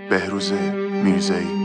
بهروز میرزایی.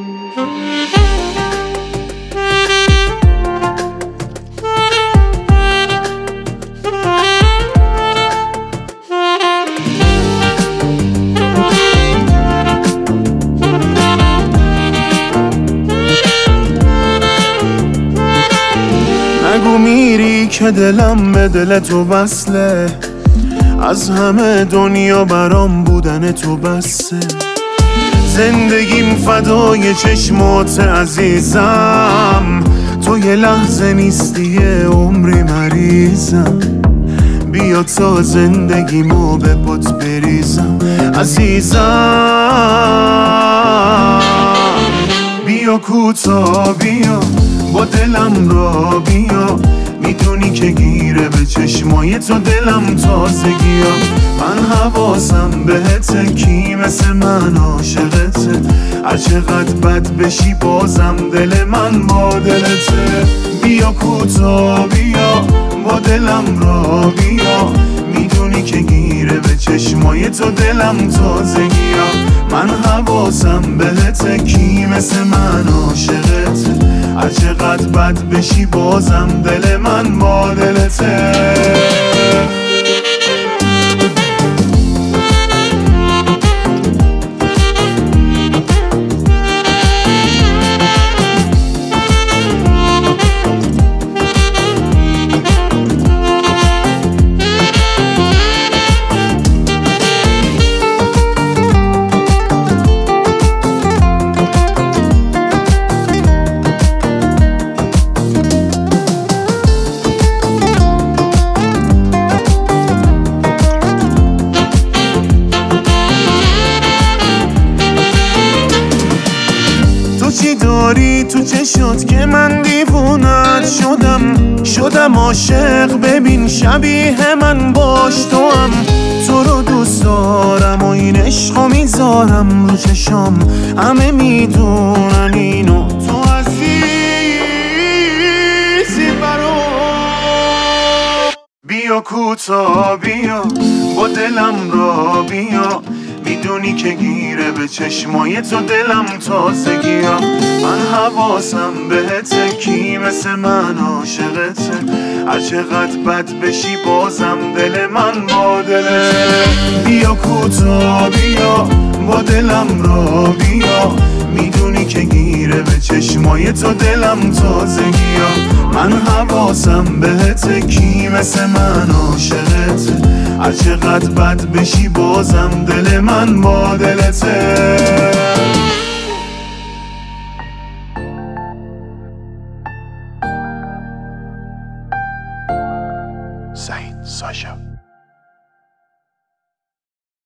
نگو میری که دلم به دل تو وصله، از همه دنیا برام بودن تو بسه. زندگیم فدای چشمات عزیزم، تو یه لحظه نیستی یه عمری مریضم. بیا تا زندگیمو به پات بریزم عزیزم. بیا کوتا بیا با دلم را بیا، میدونی که گیره به چشمای تو دلم تازگیام. من حواسم بهته، کی مثل من عاشقته. هر چقدر بد بشی بازم دل من با دلته. بیا کوتا بیا با دلم را بیا، میدونی که گیره به چشمای تو دلم تازگیام. من حواسم بهته، کی مثل من عاشقته. هر چقدر بد بشی بازم دل من با دلته. چی داری تو چشات که من دیوونت شدم عاشق. ببین شبیه من باش تو هم، تو رو دوست دارم و این عشقو میذارم رو چشام. همه میدونن اینو، تو عزیزی برام. بیا کوتا بیا با دلم را بیا، میدونی که گیره به چشمای تو دلم تازگیام. من حواسم بهته، کی مثل من عاشقته. هر چقدر بد بشی بازم دل من با دلته. بیا کوتا بیا با دلم را بیا، میدونی که گیره به چشمای تو دلم تازگیام. من حواسم بهته، کی مثل من عاشقته. هر چقدر بد بشی بازم دل من با دلته. سعید ساشا.